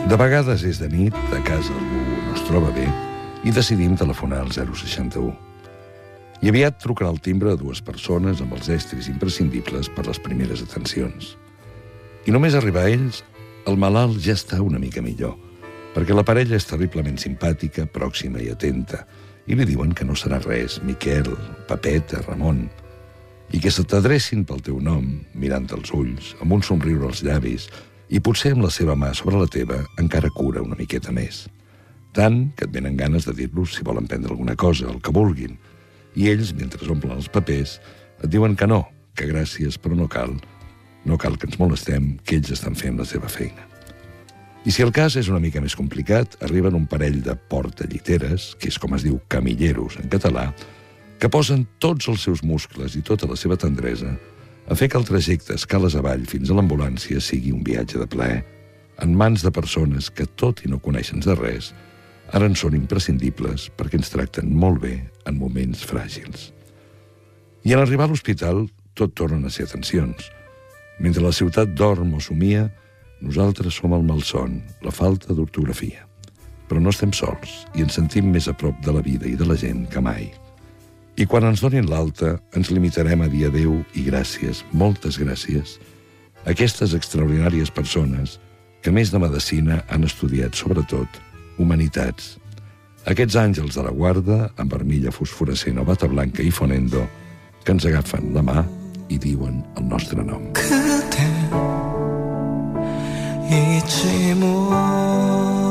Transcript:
De vegades és de nit, a casa algú no es troba bé, i decidim telefonar al 061. I aviat trucarà al timbre a 2 persones amb els estris imprescindibles per les primeres atencions. I només arribar a ells, el malalt ja està una mica millor, perquè la parella és terriblement simpàtica, pròxima i atenta, i li diuen que no serà res, Miquel, Pepeta, Ramon, i que se t'adrecin pel teu nom, mirant als ulls, amb un somriure als llavis, i potser amb la seva mà sobre la teva encara cura una miqueta més. Tant que et venen ganes de dir-los si volen prendre alguna cosa, el que vulguin, i ells, mentre omplen els papers, et diuen que no, que gràcies, però no cal que ens molestem, que ells estan fent la seva feina. I si el cas és una mica més complicat, arriben un parell de portalliteres, que és com es diu camilleros en català, que posen tots els seus muscles i tota la seva tendresa a fer que el trajecte escales avall fins a l'ambulància sigui un viatge de plaer, en mans de persones que, tot i no coneixen de res, ara en són imprescindibles perquè ens tracten molt bé en moments fràgils. I en arribar a l'hospital, tot tornen a ser atencions. Mentre la ciutat dorm o somia, nosaltres som el malson, la falta d'ortografia. Però no estem sols i ens sentim més a prop de la vida i de la gent que mai. I quan ens donin l'alta, ens limitarem a dir adéu i gràcies, moltes gràcies, a aquestes extraordinàries persones que, més de medicina, han estudiat, sobretot, humanitats. Aquests àngels de la guarda, amb armilla fosforescent o bata blanca i fonendo, que ens agafen la mà i diuen el nostre nom. 잊지 못